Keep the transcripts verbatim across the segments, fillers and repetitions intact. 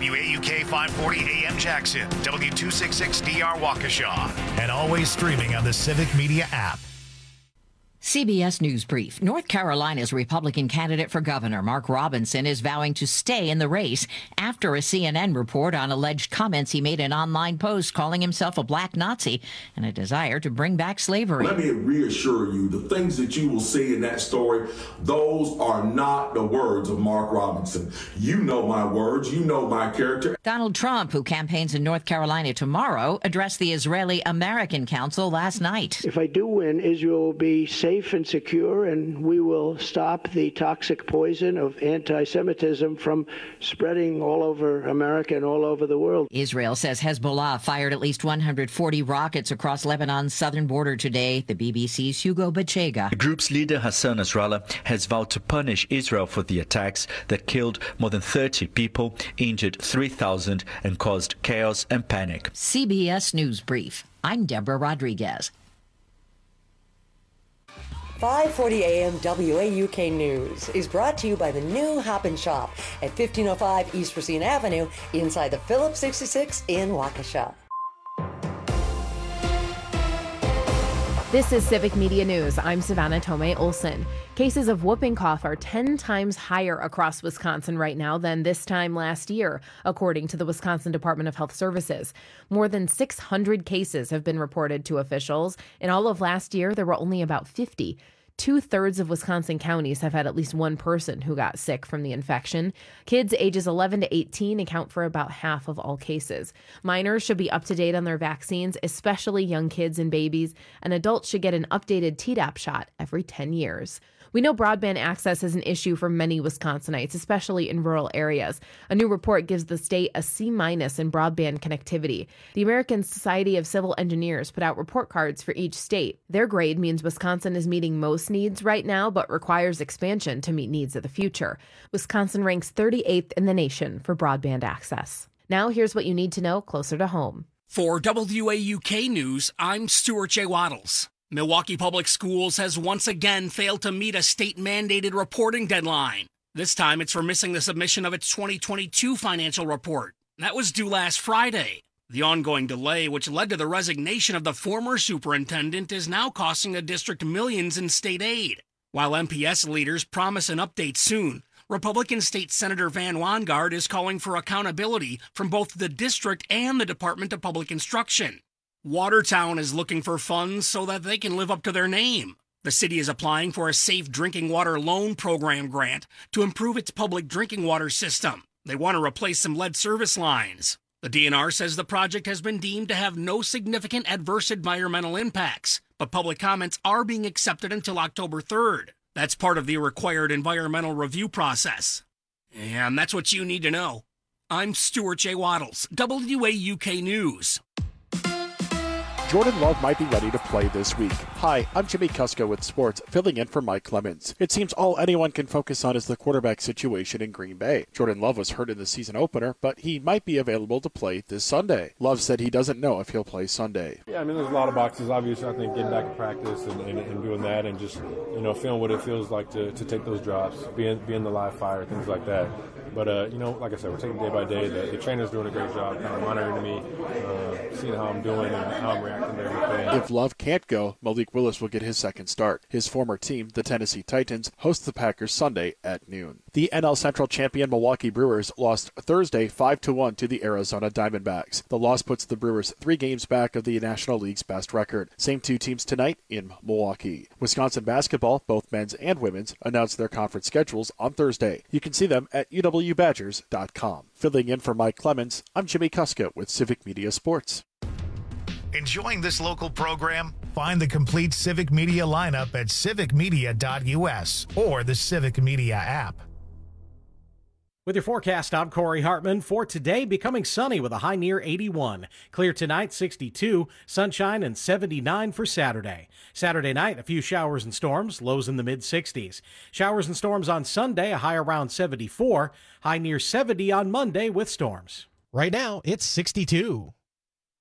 W A U K five forty A M Jackson, W two sixty-six D R Waukesha, and always streaming on the Civic Media app. C B S News Brief. North Carolina's Republican candidate for governor, Mark Robinson, is vowing to stay in the race after a C N N report on alleged comments he made in online posts calling himself a black Nazi and a desire to bring back slavery. Let me reassure you, the things that you will see in that story, those are not the words of Mark Robinson. You know my words. You know my character. Donald Trump, who campaigns in North Carolina tomorrow, addressed the Israeli-American Council last night. If I do win, Israel will be safe and secure, and we will stop the toxic poison of anti-Semitism from spreading all over America and all over the world. Israel says Hezbollah fired at least one hundred forty rockets across Lebanon's southern border today. The B B C's Hugo Bachega. The group's leader, Hassan Nasrallah, has vowed to punish Israel for the attacks that killed more than thirty people, injured three thousand, and caused chaos and panic. C B S News Brief. I'm Deborah Rodriguez. five forty A M W A U K News is brought to you by the new Hop and Shop at fifteen oh five East Racine Avenue inside the Phillips sixty-six in Waukesha. This is Civic Media News. I'm Savannah Tomei Olson. Cases of whooping cough are ten times higher across Wisconsin right now than this time last year, according to the Wisconsin Department of Health Services. More than six hundred cases have been reported to officials. In all of last year, there were only about fifty. Two-thirds of Wisconsin counties have had at least one person who got sick from the infection. Kids ages eleven to eighteen account for about half of all cases. Minors should be up to date on their vaccines, especially young kids and babies, and adults should get an updated Tdap shot every ten years. We know broadband access is an issue for many Wisconsinites, especially in rural areas. A new report gives the state a C minus in broadband connectivity. The American Society of Civil Engineers put out report cards for each state. Their grade means Wisconsin is meeting most needs right now, but requires expansion to meet needs of the future. Wisconsin ranks thirty-eighth in the nation for broadband access. Now here's what you need to know closer to home. For W A U K News, I'm Stuart J. Waddles. Milwaukee Public Schools has once again failed to meet a state-mandated reporting deadline. This time it's for missing the submission of its twenty twenty-two financial report. That was due last Friday. The ongoing delay, which led to the resignation of the former superintendent, is now costing the district millions in state aid. While M P S leaders promise an update soon, Republican State Senator Van Wanggaard is calling for accountability from both the district and the Department of Public Instruction. Watertown is looking for funds so that they can live up to their name. The city is applying for a Safe Drinking Water Loan Program grant to improve its public drinking water system. They want to replace some lead service lines. The D N R says the project has been deemed to have no significant adverse environmental impacts, but public comments are being accepted until October third. That's part of the required environmental review process. And that's what you need to know. I'm Stuart J. Waddles, W A U K News. Jordan Love might be ready to play this week. Hi, I'm Jimmy Kusko with sports, filling in for Mike Clemens. It seems all anyone can focus on is the quarterback situation in Green Bay. Jordan Love was hurt in the season opener, but he might be available to play this Sunday. Love said he doesn't know if he'll play Sunday. Yeah, I mean, there's a lot of boxes. Obviously, I think getting back to practice and, and, and doing that and just, you know, feeling what it feels like to, to take those drops, being, being the live fire, things like that. But, uh, you know, like I said, we're taking day by day. The, the trainer's doing a great job kind of monitoring me, uh, seeing how I'm doing and how I'm reacting to everything. If Love can't go, Malik Willis will get his second start. His former team, the Tennessee Titans, host the Packers Sunday at noon. The N L Central champion Milwaukee Brewers lost Thursday five to one to the Arizona Diamondbacks. The loss puts the Brewers three games back of the National League's best record. Same two teams tonight in Milwaukee. Wisconsin basketball, both men's and women's, announced their conference schedules on Thursday. You can see them at U W Badgers dot com. Filling in for Mike Clemens, I'm Jimmy Kuska with Civic Media Sports. Enjoying this local program? Find the complete Civic Media lineup at civic media dot u s or the Civic Media app. With your forecast, I'm Corey Hartman. For today, becoming sunny with a high near eighty-one. Clear tonight, sixty-two. Sunshine and seventy-nine for Saturday. Saturday night, a few showers and storms, lows in the mid-sixties. Showers and storms on Sunday, a high around seventy-four. High near seventy on Monday with storms. Right now, it's sixty-two.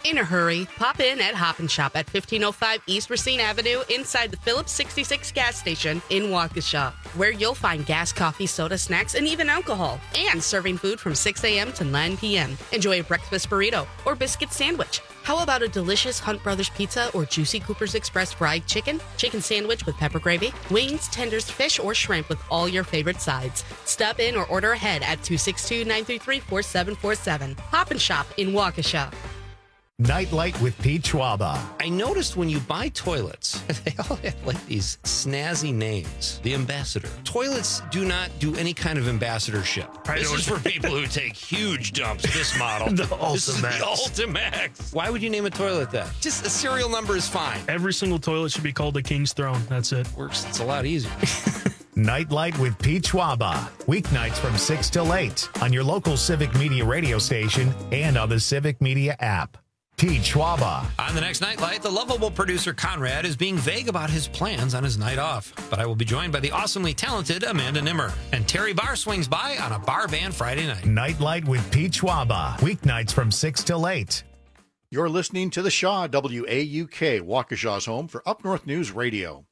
In a hurry, pop in at Hop and Shop at fifteen oh five East Racine Avenue inside the Phillips sixty-six gas station in Waukesha, where you'll find gas, coffee, soda, snacks, and even alcohol. And serving food from six a.m. to nine p.m. Enjoy a breakfast burrito or biscuit sandwich. How about a delicious Hunt Brothers pizza or juicy Cooper's Express fried chicken, chicken sandwich with pepper gravy, wings, tenders, fish, or shrimp with all your favorite sides? Stop in or order ahead at two six two, nine three three, four seven four seven. Hop and Shop in Waukesha. Nightlight with Pete Schwaba. I noticed when you buy toilets, they all have like these snazzy names. The Ambassador. Toilets do not do any kind of ambassadorship. I this don't- is for people who take huge dumps. This model. The This is the Ultimax. Ultimax. Why would you name a toilet that? Just a serial number is fine. Every single toilet should be called the King's Throne. That's it. Works. It's a lot easier. Nightlight with Pete Schwaba. Weeknights from six till eight on your local Civic Media radio station and on the Civic Media app. Pete Schwaba. On the next Nightlight, the lovable producer Conrad is being vague about his plans on his night off. But I will be joined by the awesomely talented Amanda Nimmer. And Terry Barr swings by on a bar band Friday night. Nightlight with Pete Schwaba. Weeknights from six till eight. You're listening to the Shaw W A U K, Waukesha's home for Up North News Radio.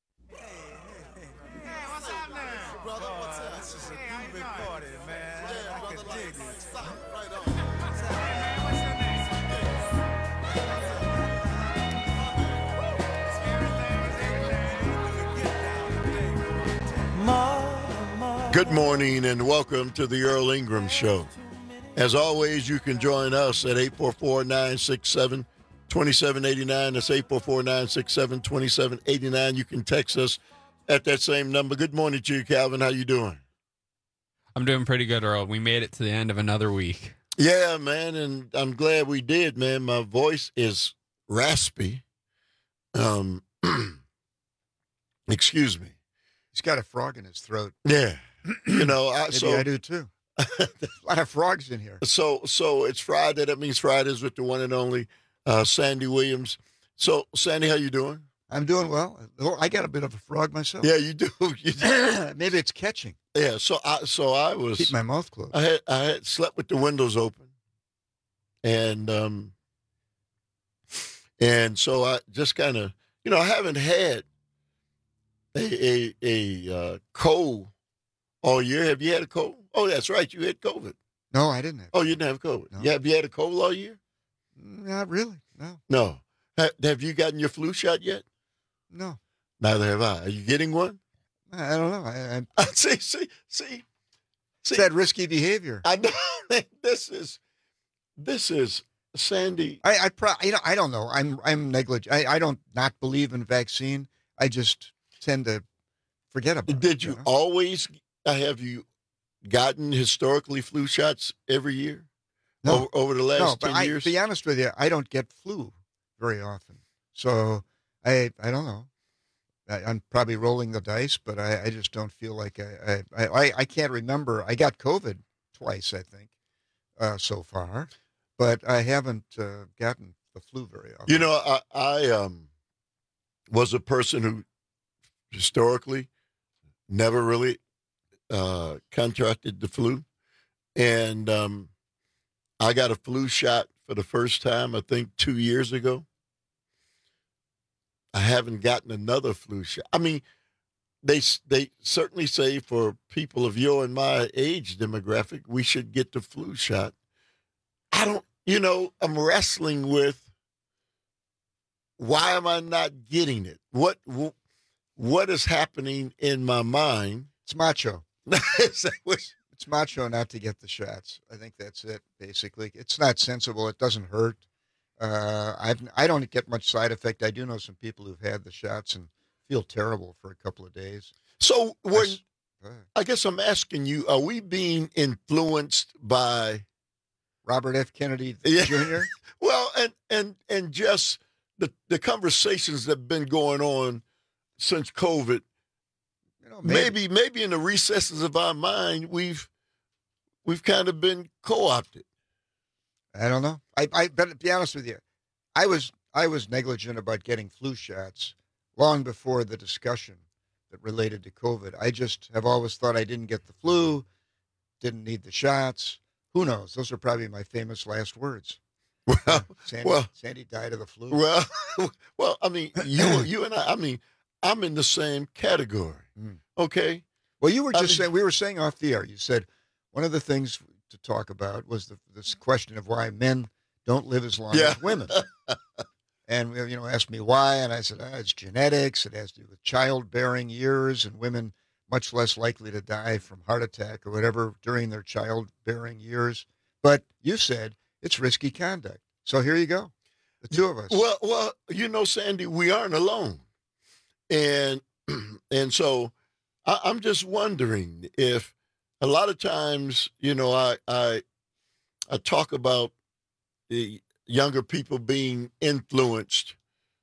Good morning and welcome to the Earl Ingram Show. As always, you can join us at eight four four, nine six seven, two seven eight nine. That's eight four four, nine six seven, two seven eight nine. You can text us at that same number. Good morning to you, Calvin. How you doing? I'm doing pretty good, Earl. We made it to the end of another week. Yeah, man, and I'm glad we did, man. My voice is raspy. Um, excuse me. He's got a frog in his throat. Yeah. You know, I, Maybe so I do too. A lot of frogs in here. So, so it's Friday. That means Fridays with the one and only uh, Sandy Williams. So, Sandy, how you doing? I'm doing well. I got a bit of a frog myself. Yeah, you do. You do. Maybe it's catching. Yeah. So, I so I was Keep my mouth closed. I had I had slept with the windows open, and um, and so I just kind of, you know, I haven't had a a a uh, cold all year. Have you had a cold? Oh, that's right. You had COVID. No, I didn't have. Oh, you didn't have COVID. No. Yeah. Have you had a cold all year? Not really. No. No. Ha- have you gotten your flu shot yet? No. Neither have I. Are you getting one? I don't know. I, I see, see, see. It's that risky behavior. I know. This is, this is Sandy. I, I, pro- you know, I don't know. I'm, I'm negligent. I, I don't not believe in vaccine. I just tend to forget about it. Did you you know? always? Uh, have you gotten historically flu shots every year? No. Over, over the last no, but ten I, years. To be honest with you, I don't get flu very often. So I, I don't know. I, I'm probably rolling the dice, but I, I just don't feel like I, I, I, I can't remember. I got COVID twice, I think, uh, so far, but I haven't uh, gotten the flu very often. You know, I, I um, was a person who historically never really uh, contracted the flu. And um, I got a flu shot for the first time, I think, two years ago. I haven't gotten another flu shot. I mean, they they certainly say for people of your and my age demographic, we should get the flu shot. I don't, you know, I'm wrestling with why am I not getting it? What what is happening in my mind? It's macho. It's macho not to get the shots. I think that's it, basically. It's not sensible. It doesn't hurt. Uh, I've, I don't get much side effect. I do know some people who've had the shots and feel terrible for a couple of days. So when, I, I guess I'm asking you, are we being influenced by Robert F. Kennedy yeah. Junior? Well, and, and, and just the, the conversations that have been going on since COVID, you know, maybe. maybe maybe in the recesses of our mind, we've we've kind of been co-opted. I don't know. I, I better be honest with you. I was I was negligent about getting flu shots long before the discussion that related to COVID. I just have always thought I didn't get the flu, didn't need the shots. Who knows? Those are probably my famous last words. Well, Sandy, well, Sandy died of the flu. Well, well, I mean, you, you and I. I mean, I'm in the same category. Mm. Okay. Well, you were I just mean- saying, we were saying off the air, you said one of the things to talk about was the, this question of why men don't live as long Yeah. as women. And, you know, asked me why, and I said, ah, it's genetics. It has to do with childbearing years, and women much less likely to die from heart attack or whatever during their childbearing years. But you said it's risky conduct. So here you go, the two of us. Well, well, you know, Sandy, we aren't alone, and and so I, I'm just wondering if a lot of times, you know, I I I talk about the younger people being influenced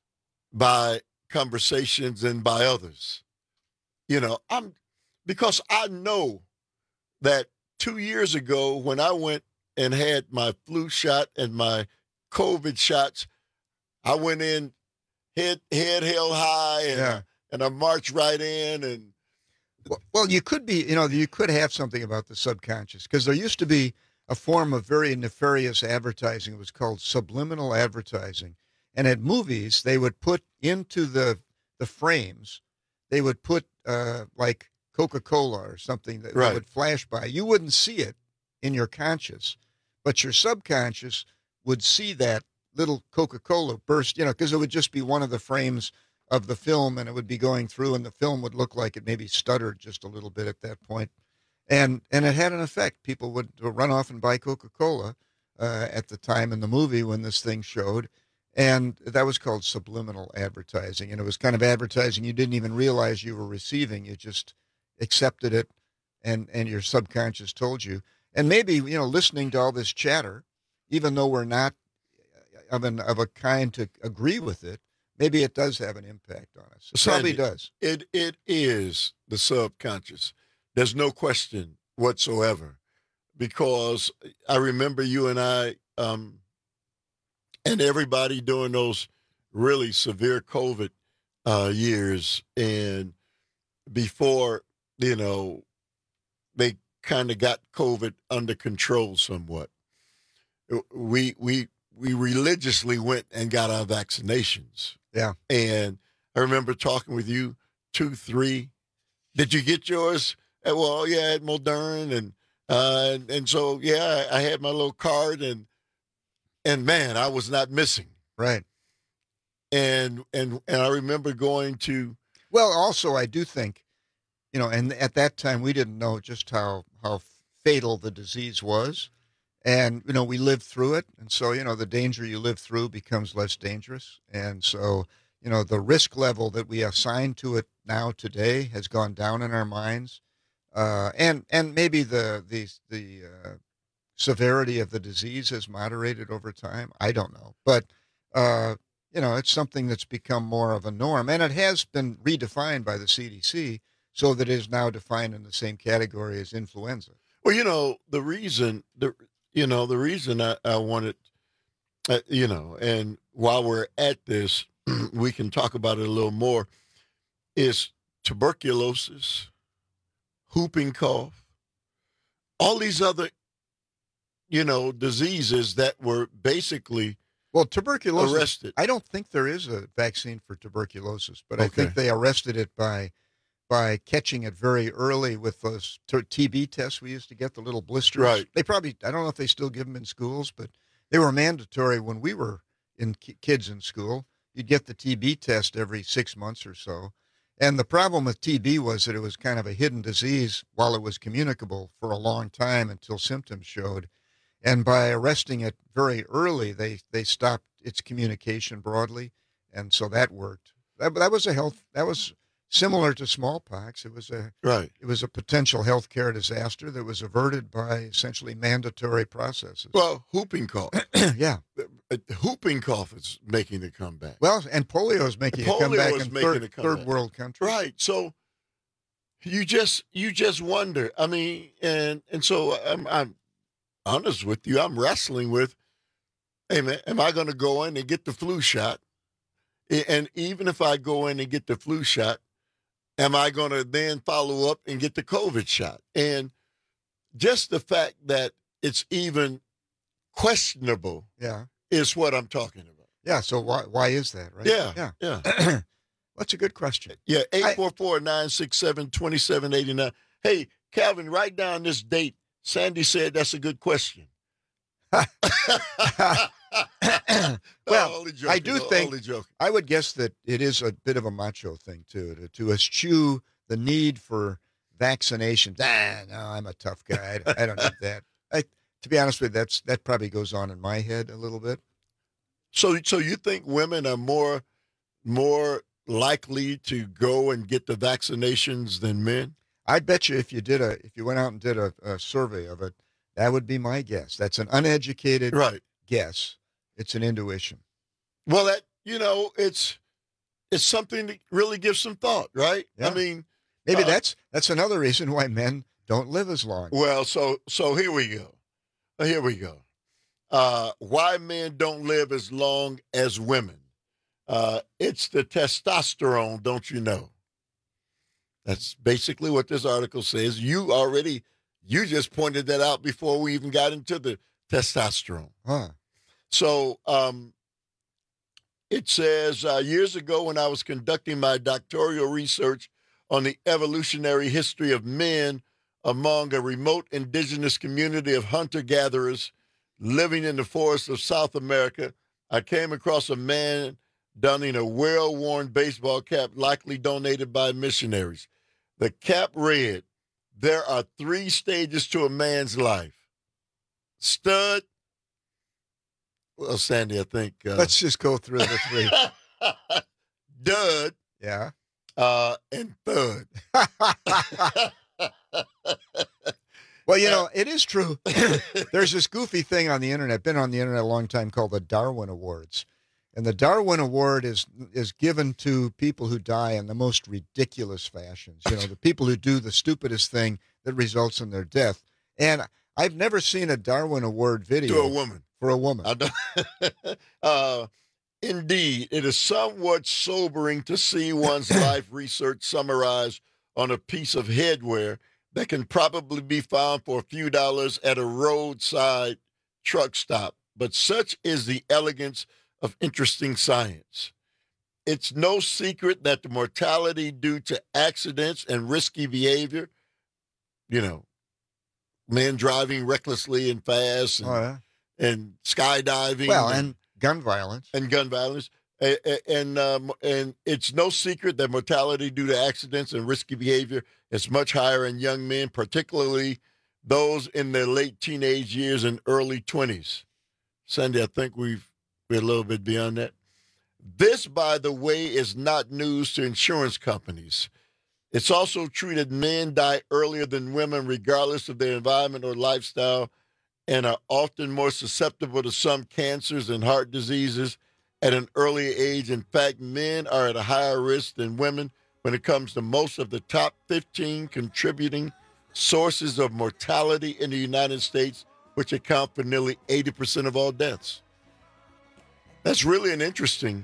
by conversations and by others. You know, I'm because I know that two years ago when I went and had my flu shot and my COVID shots, I went in head head held high and Yeah. and I marched right in and Well, well, you could be, you know, you could have something about the subconscious because there used to be a form of very nefarious advertising. It was called subliminal advertising. And at movies, they would put into the the frames, they would put uh, like Coca-Cola or something that, that Right. would flash by. You wouldn't see it in your conscious, but your subconscious would see that little Coca-Cola burst, you know, because it would just be one of the frames of the film, and it would be going through, and the film would look like it maybe stuttered just a little bit at that point. And and it had an effect. People would run off and buy Coca-Cola uh, at the time in the movie when this thing showed. And that was called subliminal advertising. And it was kind of advertising you didn't even realize you were receiving. You just accepted it, and, and your subconscious told you. And maybe, you know, listening to all this chatter, even though we're not of, an, of a kind to agree with it, maybe it does have an impact on us. It probably Sandy, does. It it is the subconscious. There's no question whatsoever, because I remember you and I um, and everybody during those really severe COVID uh, years, and before, you know, they kind of got COVID under control somewhat. We we we religiously went and got our vaccinations. Yeah. And I remember talking with you, two, three. Did you get yours? Uh, Well, yeah, at Moderna, and uh, and, and so yeah, I, I had my little card, and and man, I was not missing. Right. And and and I remember going to. Well, also, I do think, you know, and at that time we didn't know just how how fatal the disease was. And, you know, we lived through it. And so, you know, the danger you live through becomes less dangerous. And so, you know, the risk level that we assign to it now today has gone down in our minds. Uh, and and maybe the the the uh, severity of the disease has moderated over time. I don't know. But, uh, you know, it's something that's become more of a norm. And it has been redefined by the C D C so that it is now defined in the same category as influenza. Well, you know, the reason the you know the reason I, I wanted, uh, you know, and while we're at this, we can talk about it a little more. Is tuberculosis, whooping cough, all these other, you know, diseases that were basically well tuberculosis arrested. I don't think there is a vaccine for tuberculosis, but I Okay. think they arrested it by by catching it very early with those t- TB tests we used to get, the little blisters. Right. They probably, I don't know if they still give them in schools, but they were mandatory when we were in ki- kids in school. You'd get the T B test every six months or so. And the problem with T B was that it was kind of a hidden disease while it was communicable for a long time until symptoms showed. And by arresting it very early, they, they stopped its communication broadly. And so that worked. That, that was a health, that was similar to smallpox. It was a, Right. it was a potential healthcare disaster that was averted by essentially mandatory processes. Well, whooping cough. Yeah. Uh, Whooping cough is making a comeback. Well, and polio is making Polio a comeback is in making third, a comeback. third world countries. Right. So you just you just wonder. I mean, and and so I'm I'm honest with you. I'm wrestling with, hey man, am I going to go in and get the flu shot? A- And even if I go in and get the flu shot, am I going to then follow up and get the COVID shot? And just the fact that it's even questionable Yeah. is what I'm talking about. Yeah, so why why is that, right? Yeah, yeah. yeah. That's a good question. Yeah, eight four four, nine six seven, two seven eight nine. Hey, Calvin, write down this date. Sandy said that's a good question. well, no, joking, I do think, I would guess that it is a bit of a macho thing, too, to, to eschew the need for vaccinations. Ah, no, I'm a tough guy. I, I don't need that. I, to be honest with you, that's, that probably goes on in my head a little bit. So, so you think women are more, more likely to go and get the vaccinations than men? I bet you if you did a, if you went out and did a, a survey of it, that would be my guess. That's an uneducated right. guess. It's an intuition. Well, that, you know, it's, it's something to really give some thought, right? Yeah. I mean, maybe uh, that's, that's another reason why men don't live as long. Well, so, so here we go. Here we go. Uh, why men don't live as long as women. Uh, it's the testosterone, don't you know? That's basically what this article says. You already, you just pointed that out before we even got into the testosterone. Huh. So um, it says, uh, years ago when I was conducting my doctoral research on the evolutionary history of men among a remote indigenous community of hunter-gatherers living in the forests of South America, I came across a man donning a well-worn baseball cap likely donated by missionaries. The cap read, "There are three stages to a man's life. Stud." Well, Sandy, I think. Uh, Let's just go through the three. Dud. Yeah. Uh, and thud. Well, you know, it is true. There's this goofy thing on the internet, been on the internet a long time, called the Darwin Awards. And the Darwin Award is is given to people who die in the most ridiculous fashions. You know, the people who do the stupidest thing that results in their death. And I've never seen a Darwin Award video. To a woman. For a woman. I don't, uh, indeed, it is somewhat sobering to see one's life research summarized on a piece of headwear that can probably be found for a few dollars at a roadside truck stop. But such is the elegance of interesting science. It's no secret that the mortality due to accidents and risky behavior, you know, men driving recklessly and fast, and, oh, yeah. and skydiving, well, and, and gun violence, and gun violence, and and, um, and it's no secret that mortality due to accidents and risky behavior is much higher in young men, particularly those in their late teenage years and early twenties. Sandy, I think we've we're a little bit beyond that. This, by the way, is not news to insurance companies. It's also true that men die earlier than women, regardless of their environment or lifestyle, and are often more susceptible to some cancers and heart diseases at an earlier age. In fact, men are at a higher risk than women when it comes to most of the top fifteen contributing sources of mortality in the United States, which account for nearly eighty percent of all deaths. That's really an interesting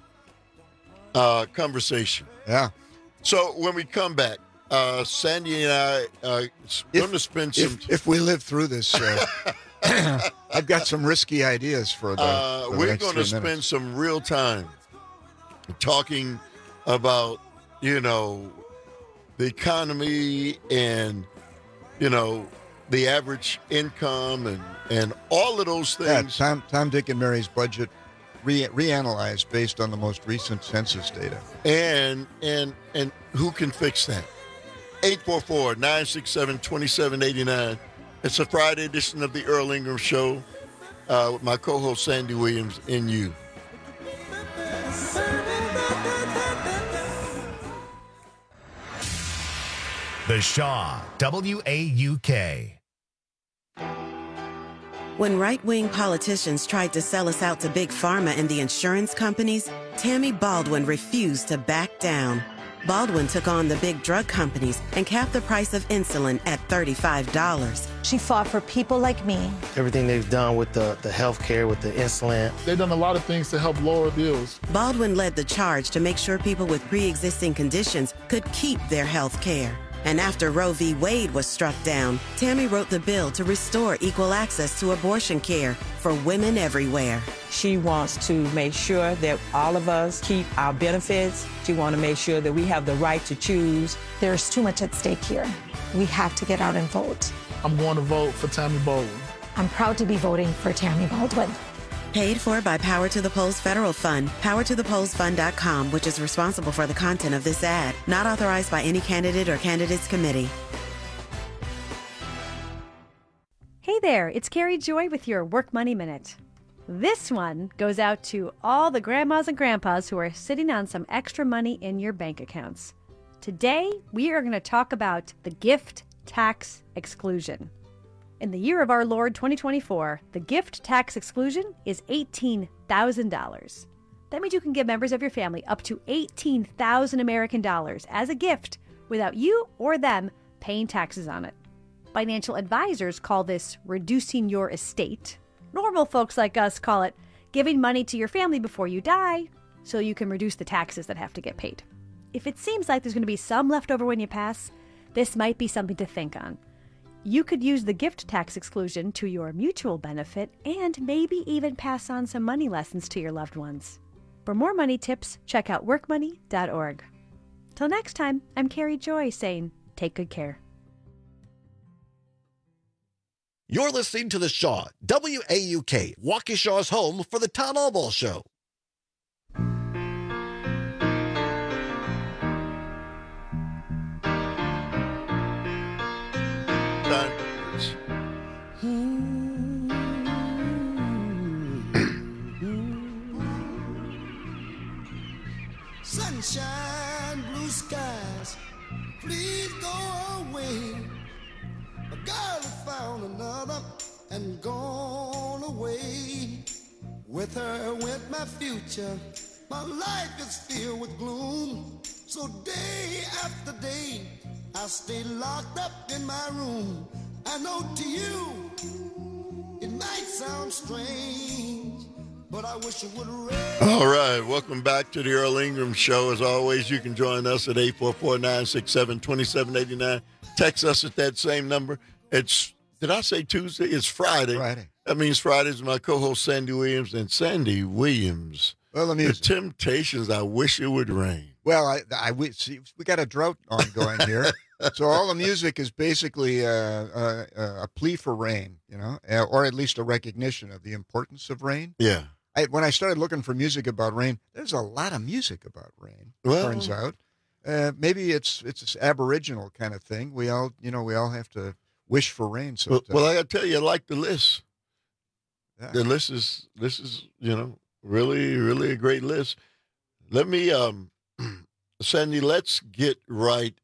uh, conversation. Yeah. So when we come back, uh, Sandy and I are going to spend some... If, if we live through this, uh, I've got some risky ideas for the, uh, for the We're going to spend minutes. some real time talking about, you know, the economy and, you know, the average income and, and all of those things. Yeah, Tom, Tom, Dick, and Mary's budget re- reanalyzed based on the most recent census data. And and and who can fix that? eight four four, nine six seven, two seven eight nine. It's a Friday edition of the Earl Ingram Show uh, with my co-host Sandy Williams and you. The Shaw, W A U K. When right-wing politicians tried to sell us out to Big Pharma and the insurance companies, Tammy Baldwin refused to back down. Baldwin took on the big drug companies and capped the price of insulin at thirty-five dollars. She fought for people like me. Everything they've done with the, the health care, with the insulin. They've done a lot of things to help lower bills. Baldwin led the charge to make sure people with pre-existing conditions could keep their health care. And after Roe v. Wade was struck down, Tammy wrote the bill to restore equal access to abortion care for women everywhere. She wants to make sure that all of us keep our benefits. She wants to make sure that we have the right to choose. There's too much at stake here. We have to get out and vote. I'm going to vote for Tammy Baldwin. I'm proud to be voting for Tammy Baldwin. Paid for by Power to the Polls Federal Fund, power to the polls fund dot com, which is responsible for the content of this ad. Not authorized by any candidate or candidates committee. Hey there, it's Carrie Joy with your Work Money Minute. This one goes out to all the grandmas and grandpas who are sitting on some extra money in your bank accounts. Today, we are going to talk about the gift tax exclusion. In the year of our Lord twenty twenty-four, the gift tax exclusion is eighteen thousand dollars. That means you can give members of your family up to eighteen thousand American dollars as a gift without you or them paying taxes on it. Financial advisors call this reducing your estate. Normal folks like us call it giving money to your family before you die so you can reduce the taxes that have to get paid. If it seems like there's going to be some left over when you pass, this might be something to think on. You could use the gift tax exclusion to your mutual benefit and maybe even pass on some money lessons to your loved ones. For more money tips, check out work money dot org. Till next time, I'm Carrie Joy saying, take good care. You're listening to The Shaw, W A U K, Waukesha's home for the Tom Albaugh Show. Sunshine, blue skies, please go away. A girl has found another and gone away. With her went my future. My life is filled with gloom. So day after day, I stay locked up in my room. I know to you, it might sound strange, but I wish it would rain. All right, welcome back to the Earl Ingram Show. As always, you can join us at eight four four, nine six seven, two seven eight nine. Text us at that same number. It's, did I say Tuesday? It's Friday. Friday. That means Friday's my co-host Sandy Williams. And Sandy Williams, well, the, the Temptations, I wish it would rain. Well, I, I we, see, we got a drought ongoing here. So all the music is basically uh, uh, uh, a plea for rain, you know, or at least a recognition of the importance of rain. Yeah. I, when I started looking for music about rain, there's a lot of music about rain. Well, turns out, uh, maybe it's it's this Aboriginal kind of thing. We all, you know, we all have to wish for rain. So, well, well, I got to tell you, I like the list. Yeah. The list is this is you know really really a great list. Let me, um, Sandy, let's get right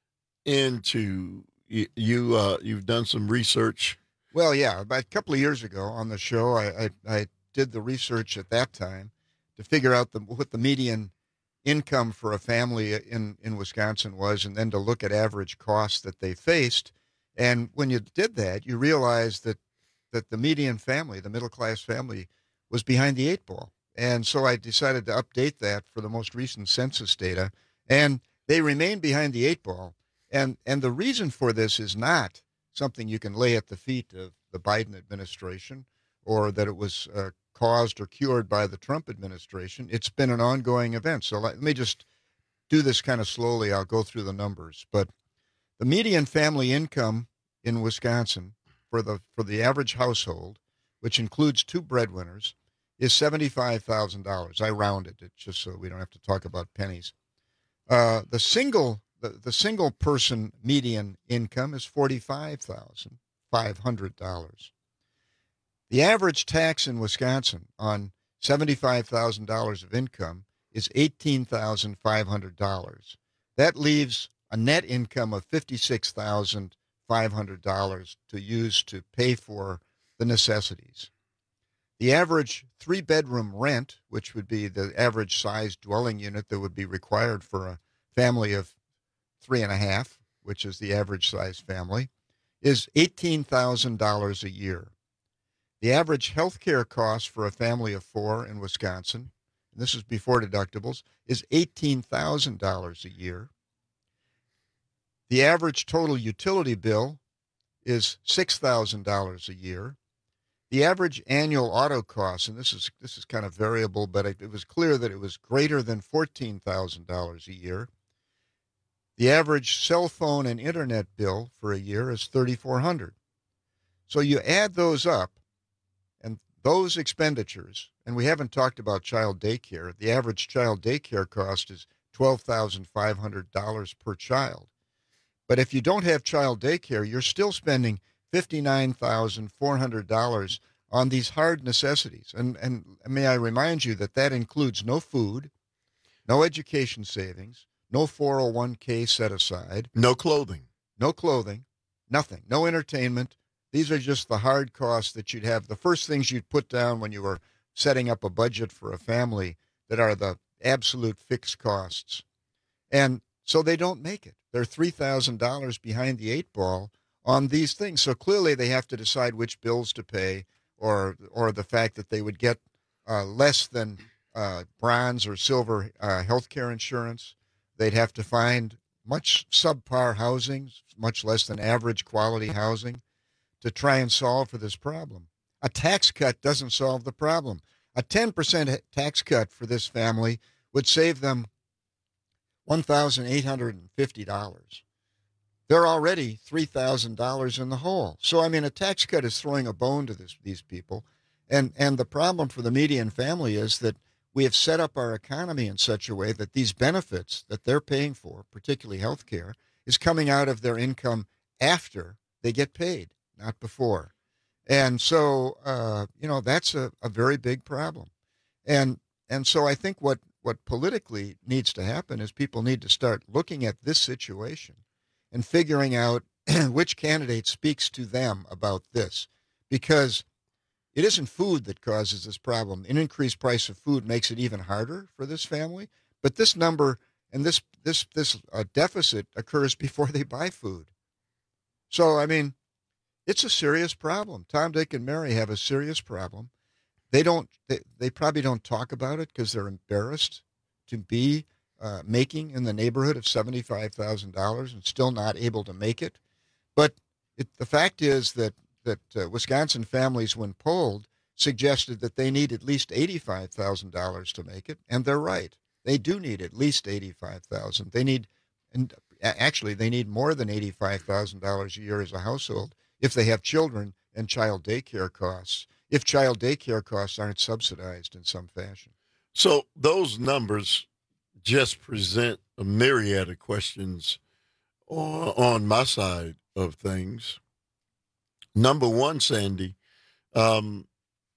into you. you uh, you've done some research. Well, yeah, about a couple of years ago on the show, I, I, I did the research at that time to figure out the, what the median income for a family in, in Wisconsin was, and then to look at average costs that they faced. And when you did that, you realized that, that the median family, the middle-class family, was behind the eight ball. And so I decided to update that for the most recent census data, and they remain behind the eight ball. And, and the reason for this is not something you can lay at the feet of the Biden administration or that it was uh, caused or cured by the Trump administration. It's been an ongoing event. So let me just do this kind of slowly. I'll go through the numbers. But the median family income in Wisconsin for the for the average household, which includes two breadwinners, is seventy-five thousand dollars. I rounded it just so we don't have to talk about pennies. Uh, the single the, the single person median income is forty-five thousand five hundred dollars. The average tax in Wisconsin on seventy-five thousand dollars of income is eighteen thousand five hundred dollars. That leaves a net income of fifty-six thousand five hundred dollars to use to pay for the necessities. The average three-bedroom rent, which would be the average size dwelling unit that would be required for a family of three and a half, which is the average size family, is eighteen thousand dollars a year. The average health care cost for a family of four in Wisconsin, and this is before deductibles, is eighteen thousand dollars a year. The average total utility bill is six thousand dollars a year. The average annual auto cost, and this is this is kind of variable, but it, it was clear that it was greater than fourteen thousand dollars a year. The average cell phone and internet bill for a year is three thousand four hundred dollars. So you add those up, and those expenditures, and we haven't talked about child daycare. The average child daycare cost is twelve thousand five hundred dollars per child. But if you don't have child daycare, you're still spending fifty-nine thousand four hundred dollars on these hard necessities. And, and may I remind you that that includes no food, no education savings, no four oh one k set aside. No clothing. No clothing, nothing, no entertainment. These are just the hard costs that you'd have, the first things you'd put down when you were setting up a budget for a family that are the absolute fixed costs. And so they don't make it. They're three thousand dollars behind the eight ball on these things. So clearly they have to decide which bills to pay, or or the fact that they would get uh, less than uh, bronze or silver uh, health care insurance. They'd have to find much subpar housing, much less than average quality housing, to try and solve for this problem. A tax cut doesn't solve the problem. A ten percent tax cut for this family would save them one thousand eight hundred fifty dollars. They're already three thousand dollars in the hole. So, I mean, a tax cut is throwing a bone to this, these people. And, and the problem for the median family is that we have set up our economy in such a way that these benefits that they're paying for, particularly health care, is coming out of their income after they get paid, not before. And so, uh, you know, that's a, a very big problem. And and so I think what, what politically needs to happen is people need to start looking at this situation and figuring out which candidate speaks to them about this. Because it isn't food that causes this problem. An increased price of food makes it even harder for this family. But this number and this this this uh, deficit occurs before they buy food. So, I mean, it's a serious problem. Tom, Dick, and Mary have a serious problem. They don't. They, they probably don't talk about it because they're embarrassed to be uh, making in the neighborhood of seventy-five thousand dollars and still not able to make it. But it, the fact is that that uh, Wisconsin families, when polled, suggested that they need at least eighty-five thousand dollars to make it, and they're right. They do need at least eighty-five thousand dollars. They need, and actually, they need more than eighty-five thousand dollars a year as a household if they have children and child daycare costs, if child daycare costs aren't subsidized in some fashion. So those numbers just present a myriad of questions on, on my side of things. Number one, Sandy, um,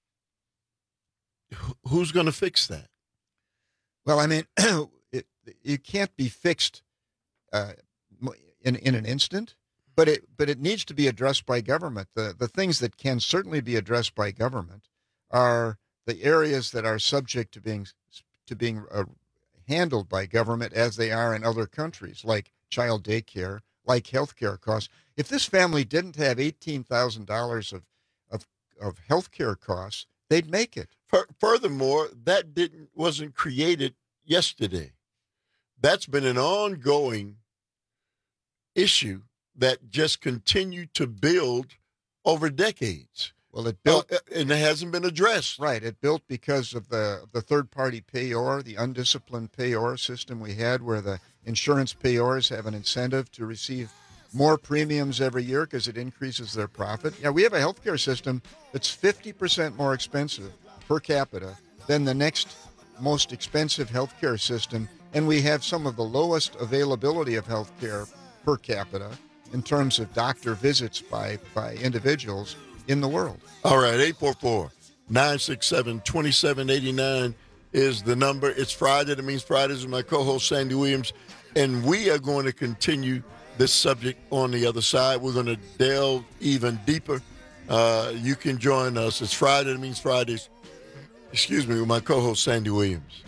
who's going to fix that? Well, I mean, it, it can't be fixed uh, in in an instant, but it but it needs to be addressed by government. The the things that can certainly be addressed by government are the areas that are subject to being to being uh, handled by government as they are in other countries, like child daycare, like health care costs. If this family didn't have eighteen thousand dollars of, of, of health care costs, they'd make it. Furthermore, that didn't wasn't created yesterday. That's been an ongoing issue that just continued to build over decades. Well, it built, uh, and it hasn't been addressed. Right. It built because of the the third-party payor, the undisciplined payor system we had, where the insurance payors have an incentive to receive more premiums every year because it increases their profit. Yeah, we have a healthcare system that's fifty percent more expensive per capita than the next most expensive healthcare system, and we have some of the lowest availability of healthcare per capita in terms of doctor visits by, by individuals in the world. All right, eight four four, nine six seven, two seven eight nine is the number. It's Friday. That means Fridays with my co-host Sandy Williams, and we are going to continue this subject on the other side. We're going to delve even deeper. Uh, you can join us. It's Friday. That means Fridays. Excuse me, with my co-host Sandy Williams.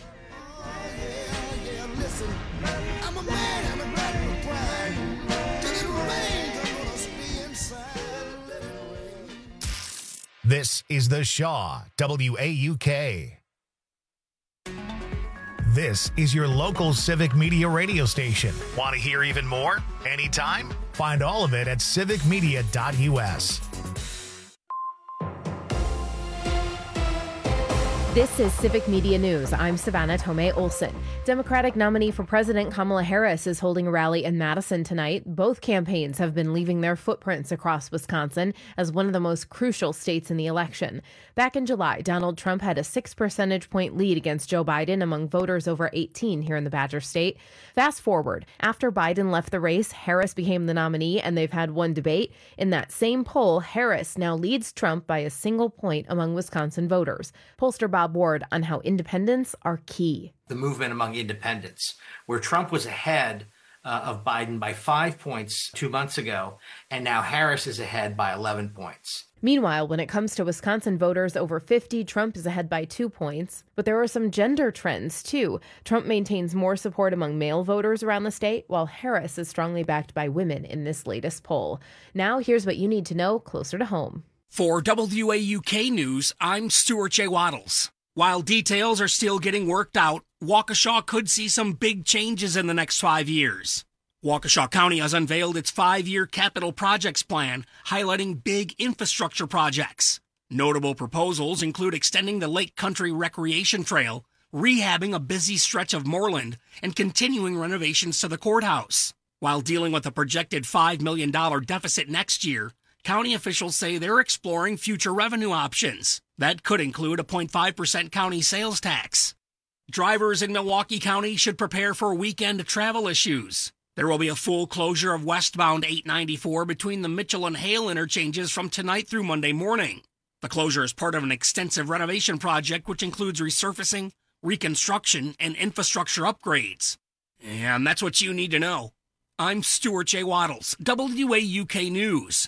This is The Shaw, W A U K. This is your local Civic Media radio station. Want to hear even more? Anytime? Find all of it at civic media dot u s. This is Civic Media News. I'm Savannah Tomei Olson. Democratic nominee for President Kamala Harris is holding a rally in Madison tonight. Both campaigns have been leaving their footprints across Wisconsin as one of the most crucial states in the election. Back in July, Donald Trump had a six percentage point lead against Joe Biden among voters over eighteen here in the Badger State. Fast forward, after Biden left the race, Harris became the nominee, and they've had one debate. In that same poll, Harris now leads Trump by a single point among Wisconsin voters. Pollster Bob Ward on how independents are key. The movement among independents, where Trump was ahead uh, of Biden by five points two months ago, and now Harris is ahead by eleven points. Meanwhile, when it comes to Wisconsin voters over fifty, Trump is ahead by two points. But there are some gender trends, too. Trump maintains more support among male voters around the state, while Harris is strongly backed by women in this latest poll. Now, here's what you need to know closer to home. For W A U K News, I'm Stuart J. Waddles. While details are still getting worked out, Waukesha could see some big changes in the next five years. Waukesha County has unveiled its five-year capital projects plan, highlighting big infrastructure projects. Notable proposals include extending the Lake Country Recreation Trail, rehabbing a busy stretch of moorland, and continuing renovations to the courthouse. While dealing with a projected five million dollars deficit next year, county officials say they're exploring future revenue options. That could include a zero point five percent county sales tax. Drivers in Milwaukee County should prepare for weekend travel issues. There will be a full closure of westbound eight ninety-four between the Mitchell and Hale interchanges from tonight through Monday morning. The closure is part of an extensive renovation project which includes resurfacing, reconstruction, and infrastructure upgrades. And that's what you need to know. I'm Stuart J. Waddles, W A U K News.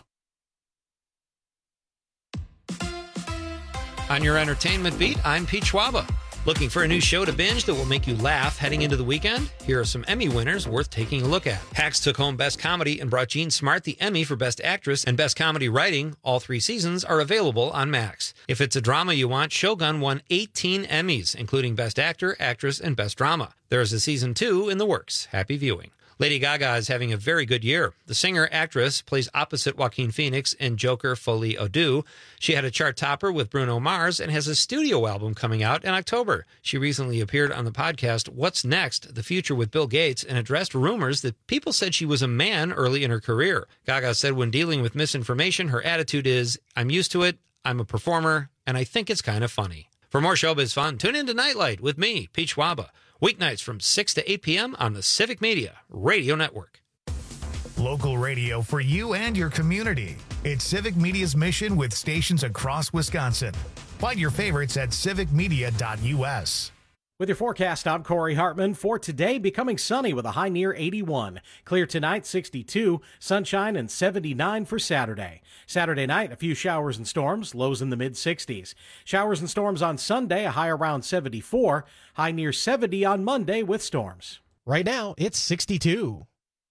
On your entertainment beat, I'm Pete Schwaba. Looking for a new show to binge that will make you laugh heading into the weekend? Here are some Emmy winners worth taking a look at. Hacks took home Best Comedy and brought Jean Smart the Emmy for Best Actress and Best Comedy Writing. All three seasons are available on Max. If it's a drama you want, Shogun won eighteen Emmys, including Best Actor, Actress, and Best Drama. There is a season two in the works. Happy viewing. Lady Gaga is having a very good year. The singer-actress plays opposite Joaquin Phoenix in Joker Folie à Deux. She had a chart topper with Bruno Mars and has a studio album coming out in October. She recently appeared on the podcast What's Next? The Future with Bill Gates and addressed rumors that people said she was a man early in her career. Gaga said when dealing with misinformation, her attitude is, I'm used to it, I'm a performer, and I think it's kind of funny. For more showbiz fun, tune in to Nightlight with me, Pete Schwaba. Weeknights from six to eight p.m. on the Civic Media Radio Network. Local radio for you and your community. It's Civic Media's mission with stations across Wisconsin. Find your favorites at civic media dot u s. With your forecast, I'm Corey Hartman. For today, becoming sunny with a high near eighty-one. Clear tonight, sixty-two. Sunshine and seventy-nine for Saturday. Saturday night, a few showers and storms, lows in the mid-sixties. Showers and storms on Sunday, a high around seventy-four. High near seventy on Monday with storms. Right now, it's sixty-two.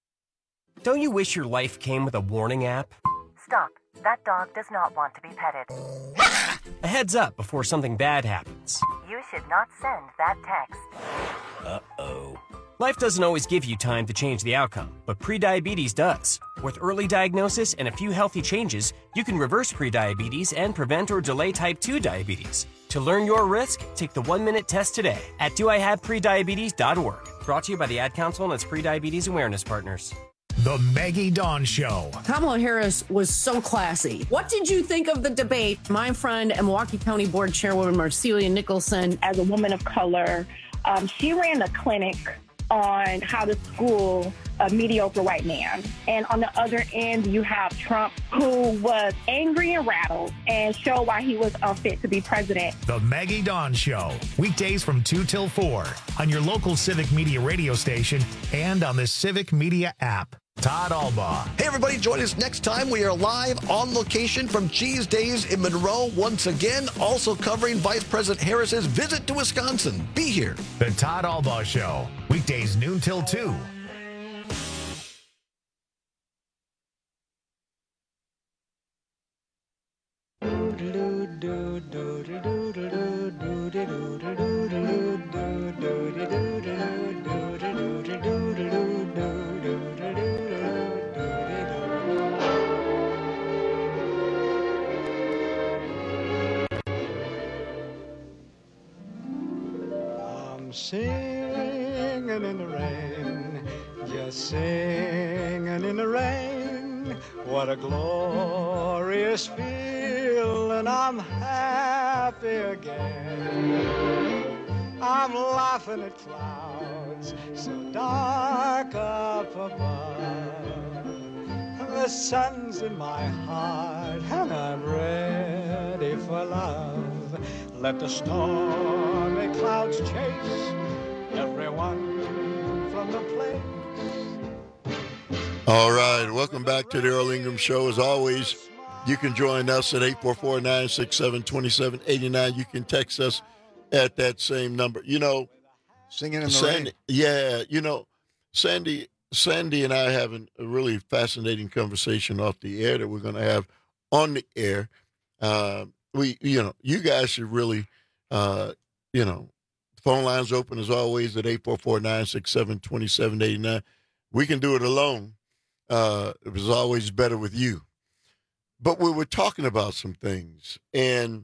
Don't you wish your life came with a warning app? Stop. That dog does not want to be petted. A heads up before something bad happens. You should not send that text. Uh-oh. Life doesn't always give you time to change the outcome, but prediabetes does. With early diagnosis and a few healthy changes, you can reverse prediabetes and prevent or delay type two diabetes. To learn your risk, take the one-minute test today at do I have prediabetes dot org. Brought to you by the Ad Council and its Prediabetes Awareness Partners. The Maggie Dawn Show. Kamala Harris was so classy. What did you think of the debate? My friend and Milwaukee County Board Chairwoman Marcelia Nicholson. As a woman of color, um, she ran a clinic on how to school a mediocre white man. And on the other end, you have Trump, who was angry and rattled and showed why he was unfit to be president. The Maggie Dawn Show. Weekdays from two till four on your local Civic Media radio station and on the Civic Media app. Todd Albaugh. Hey, everybody, join us next time. We are live on location from Cheese Days in Monroe once again, also covering Vice President Harris's visit to Wisconsin. Be here. The Todd Albaugh Show. Weekdays noon till two. I'm singing in the rain, just singing in the rain. What a glorious feeling, I'm happy again. I'm laughing at clouds so dark up above. The sun's in my heart and I'm ready for love. Let the stormy clouds chase everyone from the place. All right, welcome back to the Earl Ingram Show. As always, you can join us at eight four four, nine six seven, two seven eight nine. You can text us at that same number. You know, singing in the Sandy, rain. Yeah, you know, Sandy, Sandy and I having a really fascinating conversation off the air that we're going to have on the air. Uh, we, you know, you guys should really, uh, you know, phone lines open as always at eight four four, nine six seven, two seven eight nine. We can do it alone. Uh, it was always better with you. But we were talking about some things. And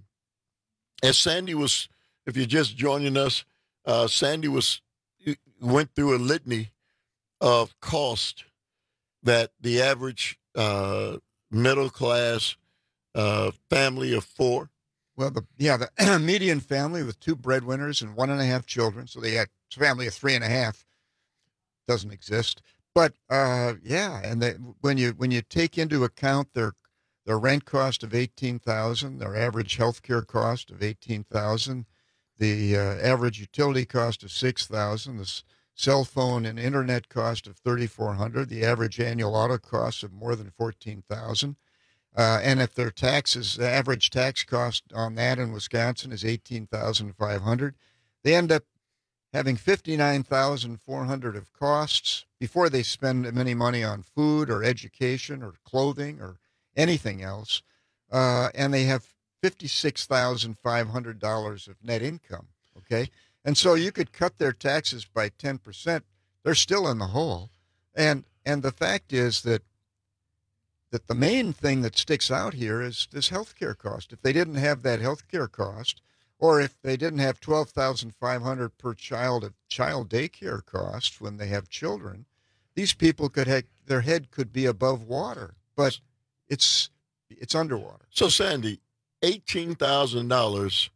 as Sandy was, if you're just joining us, uh, Sandy was went through a litany of cost that the average uh, middle-class uh, family of four. Well, the yeah, the median family with two breadwinners and one and a half children, so they had a family of three and a half, doesn't exist. But uh, yeah, and they, when you when you take into account their their rent cost of eighteen thousand, their average health care cost of eighteen thousand, the uh, average utility cost of six thousand, the cell phone and internet cost of thirty-four hundred, the average annual auto cost of more than fourteen thousand. Uh, and if their taxes, the average tax cost on that in Wisconsin is eighteen thousand five hundred, they end up having fifty-nine thousand four hundred of costs before they spend any money on food or education or clothing or anything else. Uh, and they have fifty-six thousand five hundred dollars of net income, okay? And so you could cut their taxes by ten percent. They're still in the hole. And and the fact is that that the main thing that sticks out here is this health care cost. If they didn't have that health care cost, or if they didn't have twelve thousand five hundred dollars per child of child daycare costs when they have children, these people could have, their head could be above water, but it's it's underwater. So, Sandy, eighteen thousand dollars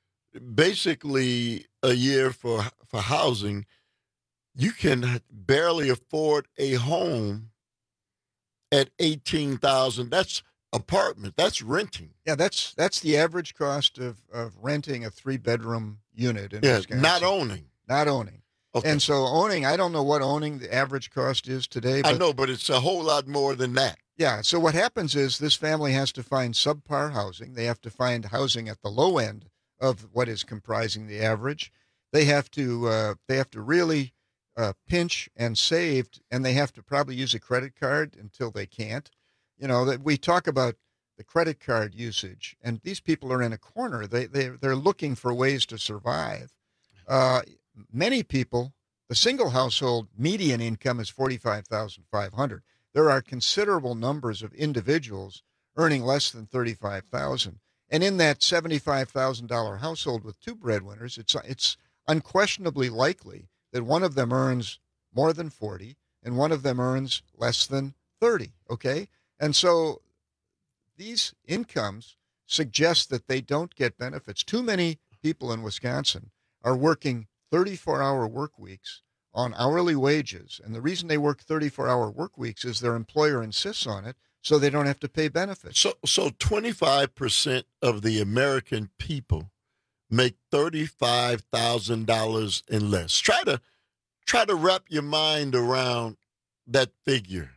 basically a year for for housing. You can barely afford a home at eighteen thousand dollars. That's apartment. That's renting. Yeah, that's that's the average cost of, of renting a three-bedroom unit in yeah, Wisconsin. Not owning. Not owning. Okay. And so owning, I don't know what owning the average cost is today. But I know, but it's a whole lot more than that. Yeah, so what happens is this family has to find subpar housing. They have to find housing at the low end of what is comprising the average. They have to uh, they have to really uh, pinch and save, and they have to probably use a credit card until they can't. You know, that we talk about the credit card usage, and these people are in a corner. They they they're looking for ways to survive. Uh, many people, the single household median income is forty-five thousand five hundred. There are considerable numbers of individuals earning less than thirty-five thousand. And in that seventy-five thousand dollars household with two breadwinners, it's it's unquestionably likely that one of them earns more than forty and one of them earns less than thirty, okay? And so these incomes suggest that they don't get benefits. Too many people in Wisconsin are working thirty-four hour work weeks on hourly wages. And the reason they work thirty-four hour work weeks is their employer insists on it, so they don't have to pay benefits. So so twenty-five percent of the American people make thirty-five thousand dollars and less. Try to try to wrap your mind around that figure.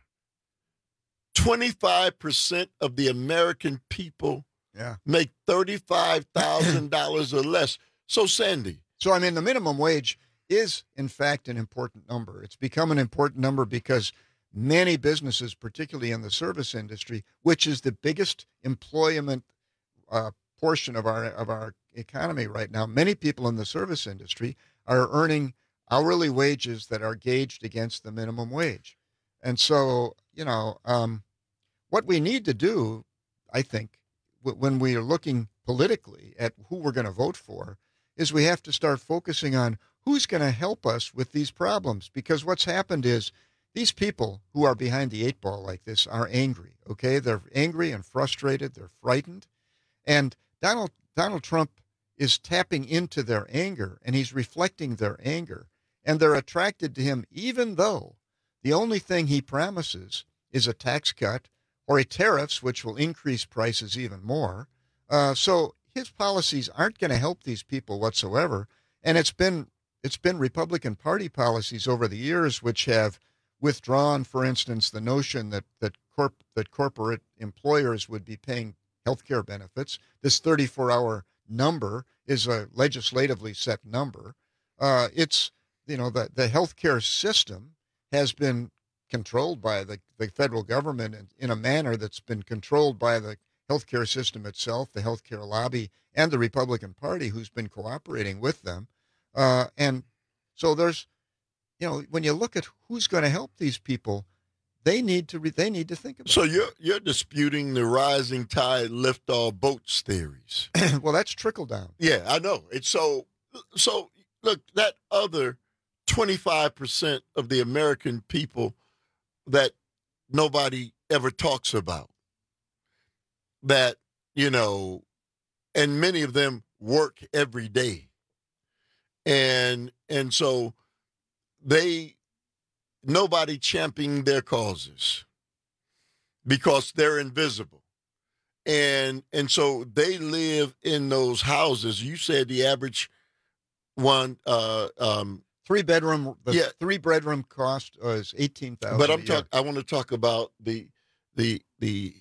twenty-five percent of the American people yeah. make thirty-five thousand dollars or less. So, Sandy. So, I mean, the minimum wage is, in fact, an important number. It's become an important number because many businesses, particularly in the service industry, which is the biggest employment uh, portion of our of our economy right now, many people in the service industry are earning hourly wages that are gauged against the minimum wage. And so, you know, um, what we need to do, I think, w- when we are looking politically at who we're going to vote for, is we have to start focusing on who's going to help us with these problems. Because what's happened is these people who are behind the eight ball like this are angry, okay? They're angry and frustrated. They're frightened. And Donald Donald Trump is tapping into their anger, and he's reflecting their anger. And they're attracted to him even though the only thing he promises is a tax cut or a tariffs, which will increase prices even more. Uh, so his policies aren't going to help these people whatsoever. And it's been it's been Republican Party policies over the years which have withdrawn, for instance, the notion that that corp that corporate employers would be paying health care benefits. This thirty-four hour number is a legislatively set number. Uh, it's, you know, the, the health care system has been controlled by the, the federal government in, in a manner that's been controlled by the healthcare system itself, the healthcare lobby, and the Republican Party, who's been cooperating with them. Uh, and so there's, you know, when you look at who's going to help these people, they need to re- they need to think about. So it. you're you're disputing the rising tide lift all boats theories. Well, that's trickle down. Yeah, I know. It's so so. Look, that other twenty-five percent of the American people that nobody ever talks about, that, you know, and many of them work every day. And and so they, nobody championing their causes because they're invisible. And and so they live in those houses. You said the average one, uh, um, three bedroom, the yeah. three bedroom cost is eighteen thousand. But I'm talking. I want to talk about the the the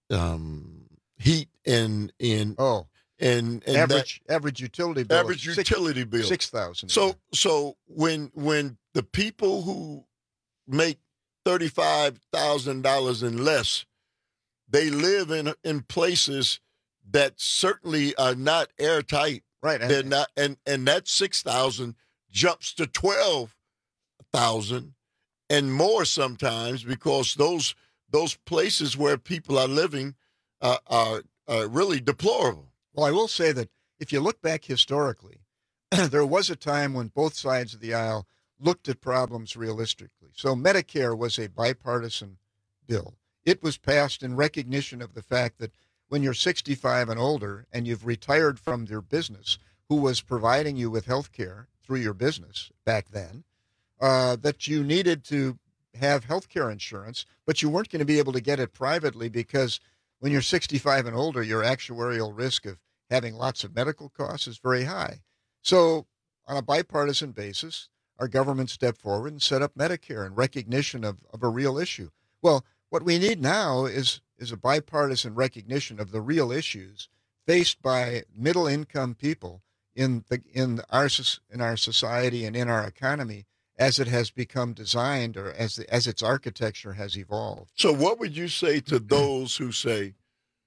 um, heat and in oh and, and average that, average utility bill. Average utility six, bill six thousand. So so when when the people who make thirty five thousand dollars and less, they live in in places that certainly are not airtight. Right. They're not, and and that six thousand jumps to twelve thousand and more sometimes, because those those places where people are living uh, are are really deplorable. Well, I will say that if you look back historically, there was a time when both sides of the aisle looked at problems realistically. So Medicare was a bipartisan bill. It was passed in recognition of the fact that when you're sixty-five and older and you've retired from your business, who was providing you with health care through your business back then, uh, that you needed to have health care insurance, but you weren't going to be able to get it privately because when you're sixty-five and older, your actuarial risk of having lots of medical costs is very high. So on a bipartisan basis, our government stepped forward and set up Medicare in recognition of, of a real issue. Well, what we need now is is a bipartisan recognition of the real issues faced by middle-income people in the in our in our society and in our economy as it has become designed, or as the, as its architecture has evolved. So, what would you say to those who say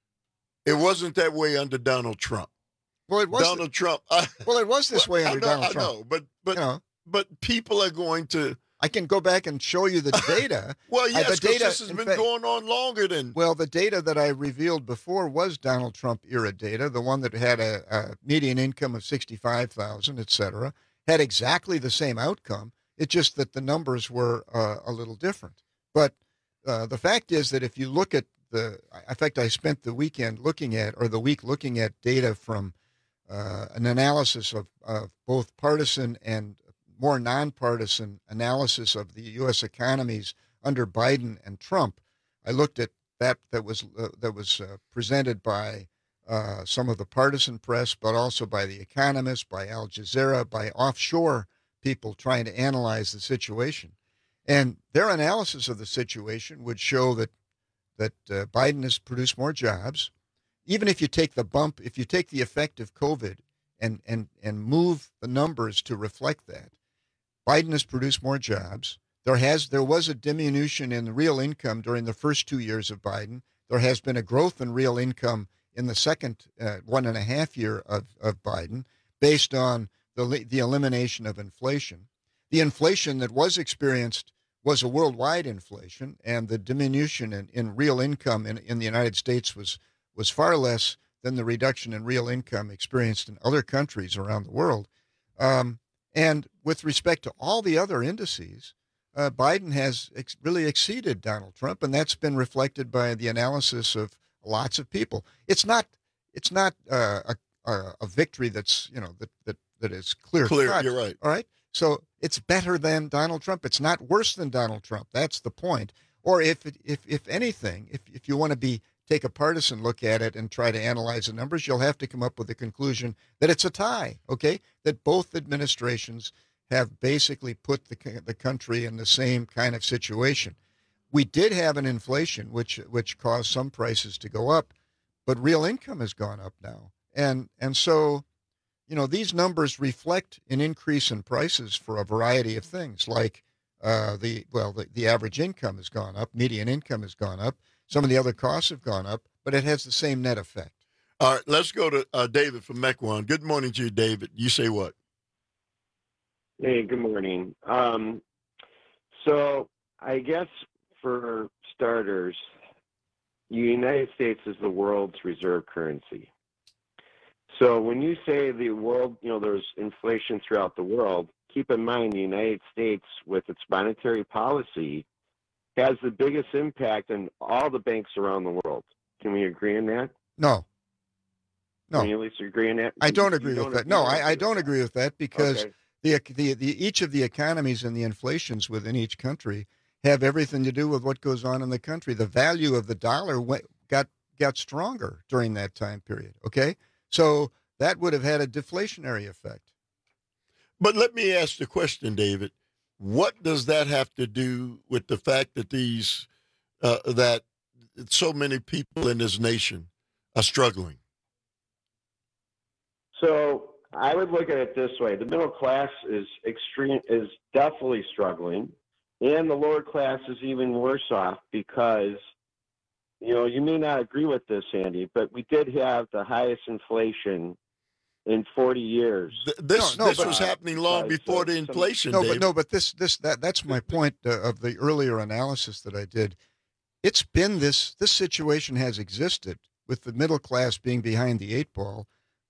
it wasn't that way under Donald Trump? Well, it was Donald Trump. I, well, it was this way under I know, Donald Trump. I know, but but you know, but people are going to. I can go back and show you the data. Well, yes, uh, the data, this has been fact, going on longer than. Well, the data that I revealed before was Donald Trump era data, the one that had a, a median income of sixty-five thousand, et cetera, had exactly the same outcome. It's just that the numbers were uh, a little different. But uh, the fact is that if you look at the, in fact, I spent the weekend looking at, or the week looking at data from uh, an analysis of, of both partisan and more nonpartisan analysis of the U S economies under Biden and Trump. I looked at that that was uh, that was uh, presented by uh, some of the partisan press, but also by The Economist, by Al Jazeera, by offshore people trying to analyze the situation. And their analysis of the situation would show that that uh, Biden has produced more jobs. Even if you take the bump, if you take the effect of COVID and and and move the numbers to reflect that, Biden has produced more jobs. There has there was a diminution in real income during the first two years of Biden. There has been a growth in real income in the second uh, one and a half year of, of Biden, based on the the elimination of inflation. The inflation that was experienced was a worldwide inflation, and the diminution in, in real income in, in the United States was was far less than the reduction in real income experienced in other countries around the world. Um, and with respect to all the other indices, uh, Biden has ex- really exceeded Donald Trump, and that's been reflected by the analysis of lots of people. It's not it's not uh, a, a a victory that's you know that that that is clear. Clear, cut. you're right. All right. So it's better than Donald Trump. It's not worse than Donald Trump. That's the point. Or if it, if if anything, if if you want to be take a partisan look at it and try to analyze the numbers, you'll have to come up with the conclusion that it's a tie. Okay, that both administrations have basically put the the country in the same kind of situation. We did have an inflation which which caused some prices to go up, but real income has gone up now, and and so. You know, these numbers reflect an increase in prices for a variety of things, like uh, the, well, the, the average income has gone up, median income has gone up, some of the other costs have gone up, but it has the same net effect. All right, let's go to uh, David from Mequon. Good morning to you, David. You say what? Hey, good morning. Um, so I guess for starters, the United States is the world's reserve currency. So when you say the world, you know, there's inflation throughout the world, keep in mind the United States, with its monetary policy, has the biggest impact on all the banks around the world. Can we agree on that? No. No. Can you at least agree on that? I don't You agree don't with that. agree No, on I, I don't agree with that because Okay. the, the the each of the economies and the inflations within each country have everything to do with what goes on in the country. The value of the dollar went, got got stronger during that time period. Okay, so that would have had a deflationary effect. But let me ask the question, David. What does that have to do with the fact that these uh, that so many people in this nation are struggling? So I would look at it this way: the middle class is extreme, is definitely struggling, and the lower class is even worse off because, you know, you may not agree with this, Andy, but we did have the highest inflation in forty years. This No, no, this but- was happening long Uh, before so- the inflation, No, David. but no, but this this that that's my point uh, of the earlier analysis that I did. It's been this this situation has existed with the middle class being behind the eight ball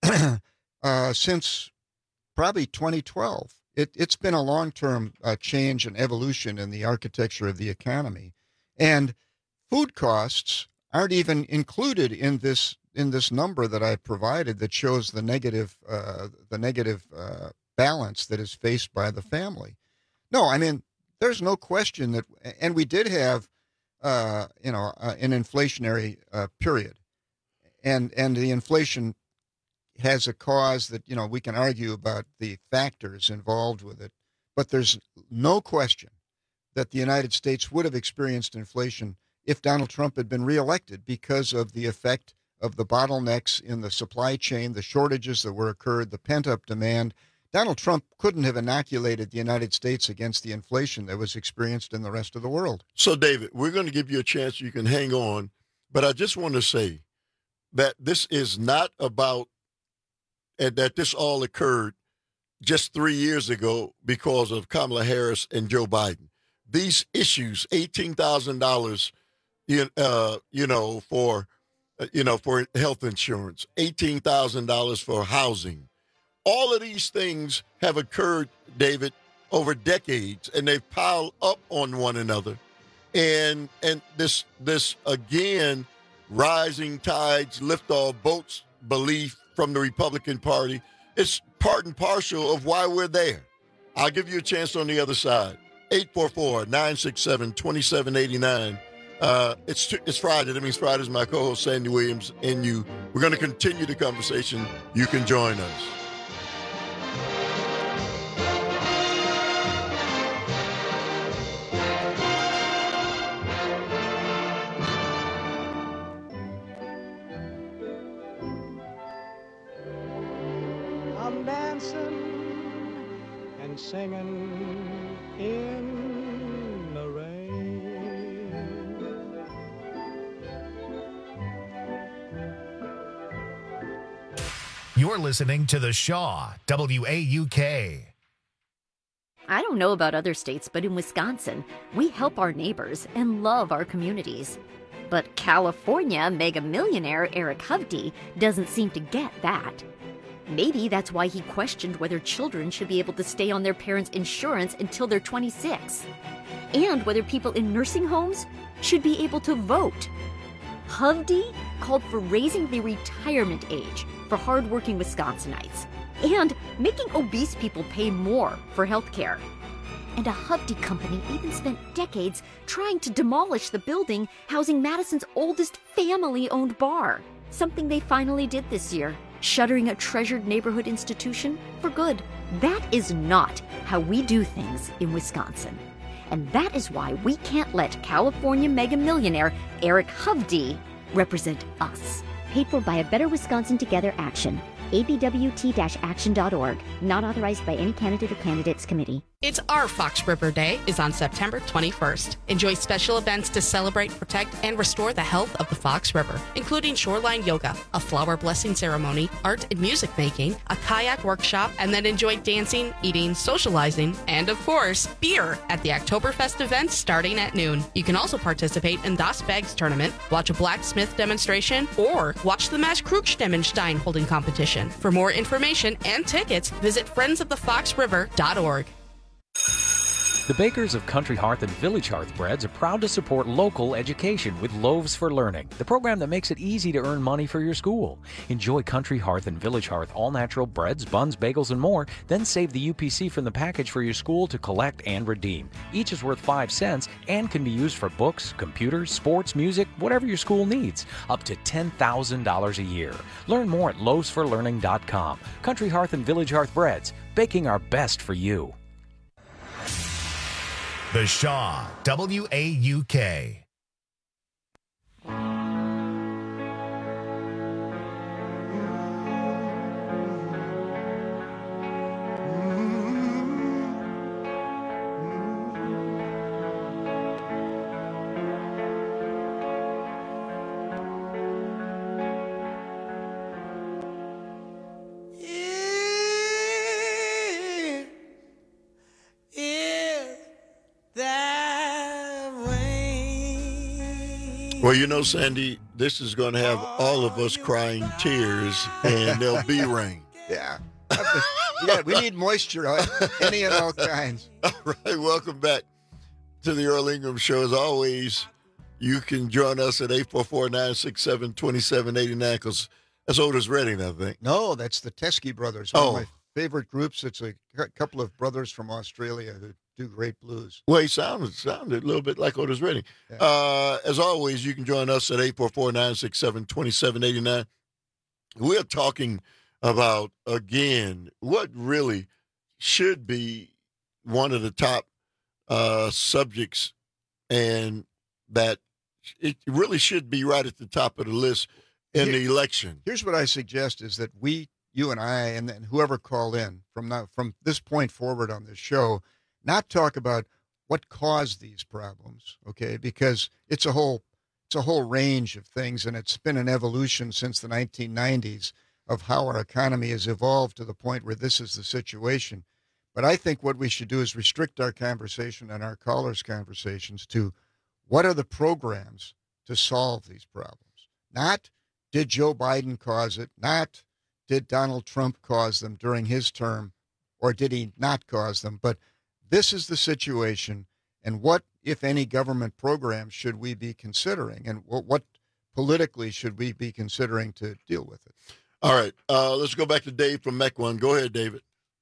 uh, since probably twenty twelve. It, it's been a long-term uh, change and evolution in the architecture of the economy, and food costs aren't even included in this in this number that I provided that shows the negative uh, the negative uh, balance that is faced by the family. No, I mean there's no question that, and we did have uh, you know uh, an inflationary uh, period, and and the inflation has a cause that, you know, we can argue about the factors involved with it, but there's no question that the United States would have experienced inflation if Donald Trump had been reelected because of the effect of the bottlenecks in the supply chain, the shortages that were occurred, the pent-up demand. Donald Trump couldn't have inoculated the United States against the inflation that was experienced in the rest of the world. So, David, we're going to give you a chance. You can hang on. But I just want to say that this is not about, and that this all occurred just three years ago because of Kamala Harris and Joe Biden. These issues, eighteen thousand dollars, you, uh, you know, for, uh, you know, for health insurance, eighteen thousand dollars for housing. All of these things have occurred, David, over decades, and they've piled up on one another. And and this this again, rising tides lift all boats belief from the Republican Party. It's part and parcel of why we're there. I'll give you a chance on the other side. eight four four, nine six seven, two seven eight nine. Uh, it's it's Friday. That means Friday's my co-host, Sandy Williams, and you. We're going to continue the conversation. You can join us. I'm dancing and singing in the rain. You're listening to The Shaw, W A U K. I don't know about other states, but in Wisconsin, we help our neighbors and love our communities. But California mega millionaire Eric Hovde doesn't seem to get that. Maybe that's why he questioned whether children should be able to stay on their parents' insurance until they're twenty-six, and whether people in nursing homes should be able to vote. Hovde called for raising the retirement age for hardworking Wisconsinites and making obese people pay more for health care. And a Hovde company even spent decades trying to demolish the building housing Madison's oldest family-owned bar, something they finally did this year, shuttering a treasured neighborhood institution for good. That is not how we do things in Wisconsin. And that is why we can't let California mega millionaire Eric Hovde represent us. Paid for by a Better Wisconsin Together action. A B W T action dot org. Not authorized by any candidate or candidates committee. It's our Fox River Day is on September twenty-first. Enjoy special events to celebrate, protect, and restore the health of the Fox River, including shoreline yoga, a flower blessing ceremony, art and music making, a kayak workshop, and then enjoy dancing, eating, socializing, and of course, beer at the Oktoberfest event starting at noon. You can also participate in Das Bags tournament, watch a blacksmith demonstration, or watch the Mass Krugstemenstein holding competition. For more information and tickets, visit friends of the fox river dot org. The bakers of Country Hearth and Village Hearth Breads are proud to support local education with Loaves for Learning, the program that makes it easy to earn money for your school. Enjoy Country Hearth and Village Hearth all-natural breads, buns, bagels, and more, then save the U P C from the package for your school to collect and redeem. Each is worth five cents and can be used for books, computers, sports, music, whatever your school needs, up to ten thousand dollars a year. Learn more at loaves for learning dot com. Country Hearth and Village Hearth Breads, baking our best for you. The Shaw, W A U K. Well, you know, Sandy, this is going to have all of us crying tears, and there'll be rain. Yeah. Yeah, we need moisture, any and all kinds. All right, welcome back to the Earl Ingram Show. As always, you can join us at eight four four, nine six seven, two seven eight nine, because that's Otis Redding, I think. No, that's the Teskey Brothers, one oh. of my favorite groups. It's a couple of brothers from Australia who do great blues. Well, he sounded, sounded a little bit like Otis Redding. Yeah. Uh, as always, you can join us at eight four four, nine six seven, two seven eight nine. We're talking about, again, what really should be one of the top uh, subjects, and that it really should be right at the top of the list in Here, the election. Here's what I suggest is that we, you and I, and then whoever called in from now, from this point forward on this show, not talk about what caused these problems, okay? Because it's a whole it's a whole range of things, and it's been an evolution since the nineteen nineties of how our economy has evolved to the point where this is the situation. But I think what we should do is restrict our conversation and our callers' conversations to what are the programs to solve these problems. Not did Joe Biden cause it, not did Donald Trump cause them during his term, or did he not cause them, but this is the situation, and what, if any, government programs should we be considering, and what, what politically should we be considering to deal with it? All right, uh, let's go back to Dave from Mequon. Go ahead, David.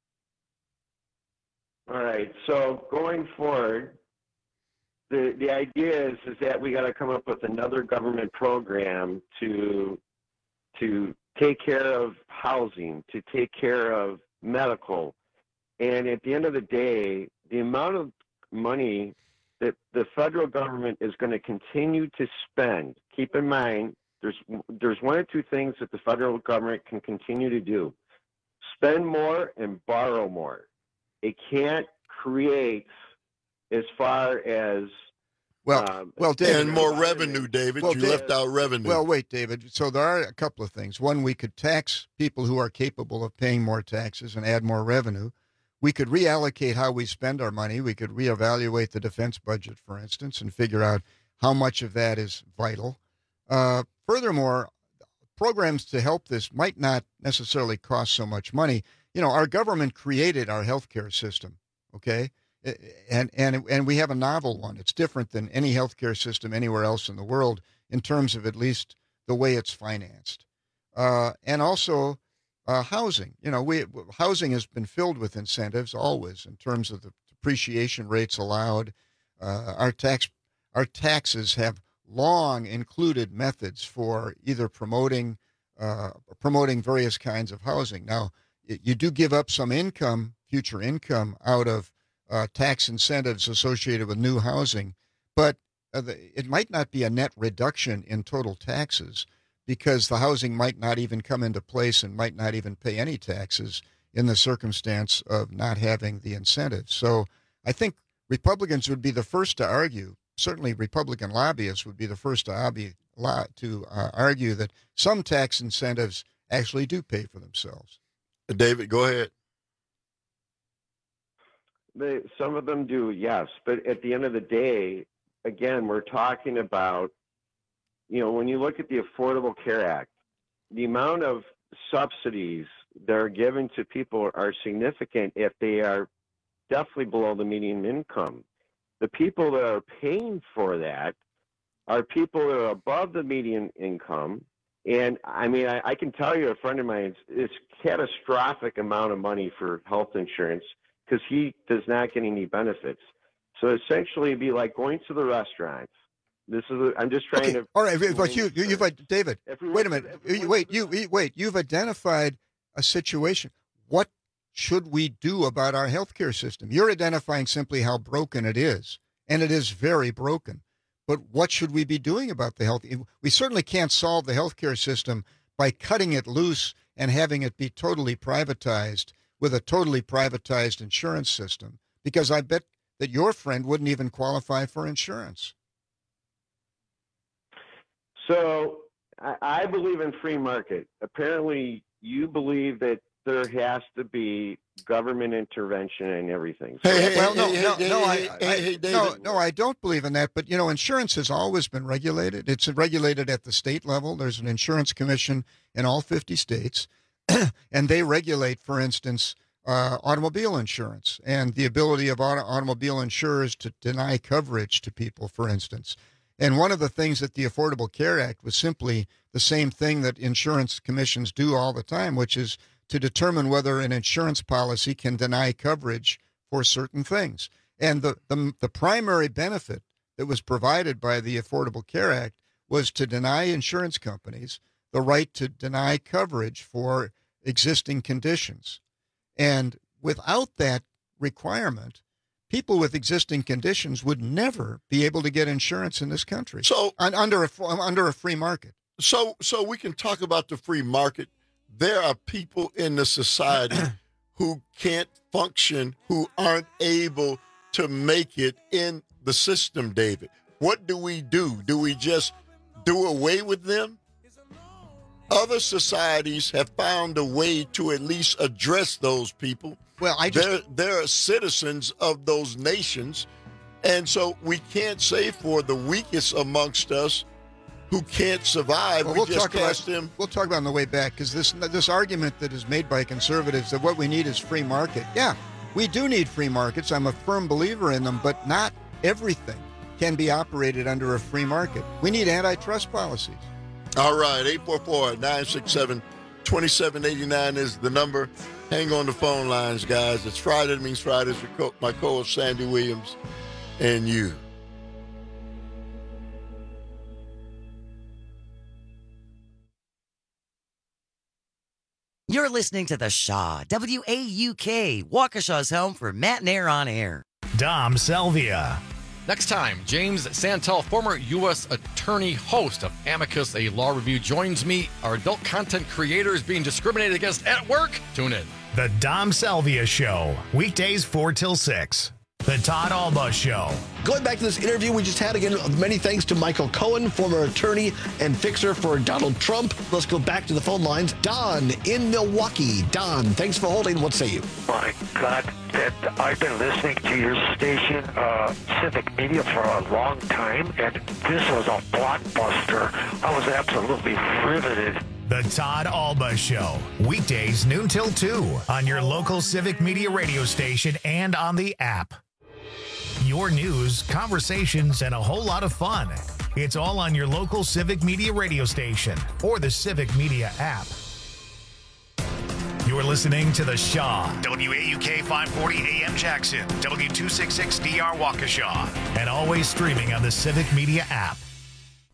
All right, so going forward, the the idea is is that we got to come up with another government program to to take care of housing, to take care of medical. And at the end of the day, the amount of money that the federal government is going to continue to spend, keep in mind, there's there's one or two things that the federal government can continue to do. Spend more and borrow more. It can't create, as far as Well, Um, well, David, and more revenue, David. Well, you David, left out revenue. Well, wait, David. So there are a couple of things. One, we could tax people who are capable of paying more taxes and add more revenue. We could reallocate how we spend our money. We could reevaluate the defense budget, for instance, and figure out how much of that is vital. Uh, furthermore, programs to help this might not necessarily cost so much money. You know, our government created our healthcare system, okay? And and and we have a novel one. It's different than any healthcare system anywhere else in the world in terms of at least the way it's financed. Uh, and also uh, housing. You know, we housing has been filled with incentives always in terms of the depreciation rates allowed. Uh, our tax our taxes have long included methods for either promoting uh, promoting various kinds of housing. Now, you do give up some income, future income, out of uh, tax incentives associated with new housing, but uh, the, it might not be a net reduction in total taxes because the housing might not even come into place and might not even pay any taxes in the circumstance of not having the incentives. So I think Republicans would be the first to argue, certainly Republican lobbyists would be the first to, obby, to uh, argue that some tax incentives actually do pay for themselves. David, go ahead. They, some of them do, yes. But at the end of the day, again, we're talking about, you know, when you look at the Affordable Care Act, the amount of subsidies that are given to people are significant if they are definitely below the median income. The people that are paying for that are people that are above the median income. And I mean, I, I can tell you, a friend of mine, it's, it's catastrophic amount of money for health insurance because he does not get any benefits. So essentially, it'd be like going to the restaurants. This is, a, I'm just trying okay. to. All right, but you, you, you've, David, we wait a to, minute. You, wait, you, wait, you've identified a situation. What should we do about our healthcare system? You're identifying simply how broken it is, and it is very broken. But what should we be doing about the health? We certainly can't solve the healthcare system by cutting it loose and having it be totally privatized with a totally privatized insurance system, because I bet that your friend wouldn't even qualify for insurance. So I, I believe in free market. Apparently, you believe that there has to be government intervention in everything. So Hey, hey, Well, no, hey, no, hey, no, hey, I, hey, I, hey, David. no, no, I don't believe in that. But you know, insurance has always been regulated. It's regulated at the state level. There's an insurance commission in all fifty states, and they regulate, for instance, uh, automobile insurance and the ability of auto, automobile insurers to deny coverage to people, for instance. And one of the things that the Affordable Care Act was simply the same thing that insurance commissions do all the time, which is to determine whether an insurance policy can deny coverage for certain things. And the, the, the primary benefit that was provided by the Affordable Care Act was to deny insurance companies the right to deny coverage for existing conditions. And without that requirement, people with existing conditions would never be able to get insurance in this country. So under a, under a free market. So, so we can talk about the free market. There are people in the society who can't function, who aren't able to make it in the system, David. What do we do? Do we just do away with them? Other societies have found a way to at least address those people. Well, I just... They're, they're citizens of those nations. And so we can't say for the weakest amongst us who can't survive, well, we we'll just talk cast about, them. We'll talk about on the way back, because this this argument that is made by conservatives that what we need is free market. Yeah, we do need free markets. I'm a firm believer in them, but not everything can be operated under a free market. We need antitrust policies. All right, eight four four, nine six seven, two seven eight nine is the number. Hang on the phone lines, guys. It's Friday. That means Fridays with co- my co-host Sandy Williams and you. You're listening to The Shaw, W A U K, Waukesha's home for Matt and Air on Air. Dom Selvia. Next time, James Santel, former U S attorney, host of Amicus, a law review, joins me. Are adult content creators being discriminated against at work? Tune in. The Dom Selvia Show, weekdays four till six. The Todd Alba Show. Going back to this interview we just had, again, many thanks to Michael Cohen, former attorney and fixer for Donald Trump. Let's go back to the phone lines. Don in Milwaukee. Don, thanks for holding. What say you? My God, that I've been listening to your station, uh, Civic Media, for a long time, and this was a blockbuster. I was absolutely riveted. The Todd Alba Show. Weekdays noon till two on your local Civic Media radio station and on the app. Your news, conversations, and a whole lot of fun. It's all on your local Civic Media radio station or the Civic Media app. You're listening to The Shaw, W A U K five forty A M Jackson, W two sixty-six D R Waukesha, and always streaming on the Civic Media app.